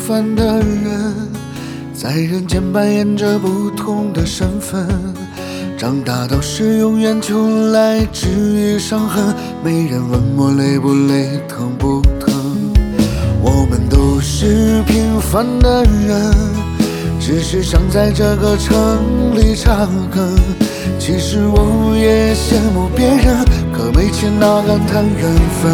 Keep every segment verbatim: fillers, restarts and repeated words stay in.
凡的人，在人间扮演着不同的身份。长大到时用眼球来治愈伤痕，没人问我累不累，疼不疼。我们都是平凡的人，只是想在这个城里扎根。其实我也羡慕别人，可没钱哪敢谈缘分。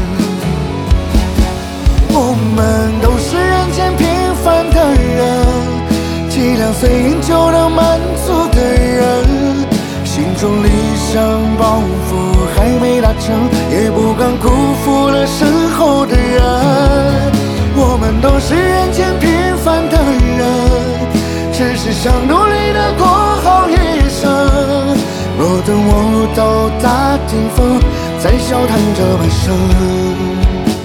我们都是人间平凡的人，几两碎银就能满足的人，心中理想抱负还没达成，也不敢辜负了身后的人。我们都是人间平凡的人，只是想努力的过好一生。若等我到达顶峰，再笑谈这半生。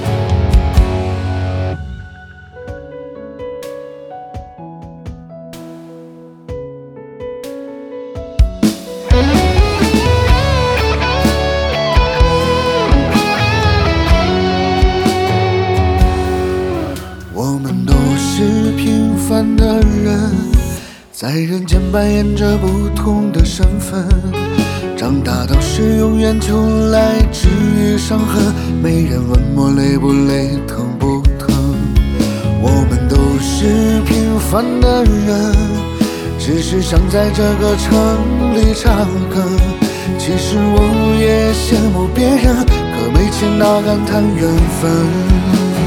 我们都是平凡的人，在人间扮演着不同的身份。长大到时用眼球来治愈伤痕，没人问我累不累，疼不疼。我们都是平凡的人，只是想在这个城里扎根。其实我也羡慕别人，可没钱哪敢谈缘分。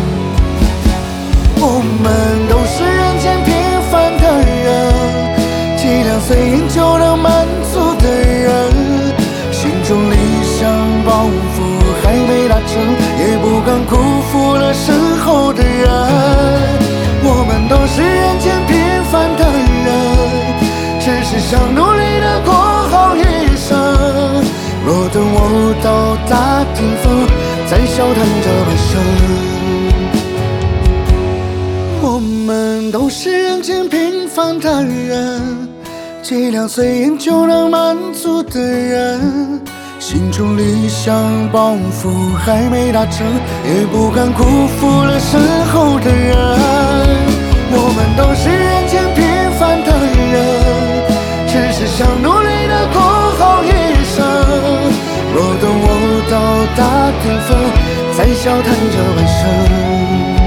我们都是人间平凡的人，几两碎银就能满足的人，心中理想抱负还没达成，也不敢辜负了身后的人。我们都是人间平凡的人，只是想努力的过好一生。若等我到达顶峰，再笑谈这半生。我们都是人间平凡的人，几两碎银就能满足的人，心中理想抱负还没达成，也不敢辜负了身后的人。我们都是人间平凡的人，只是想努力的过好一生。若等我到达顶峰，再笑谈这半生。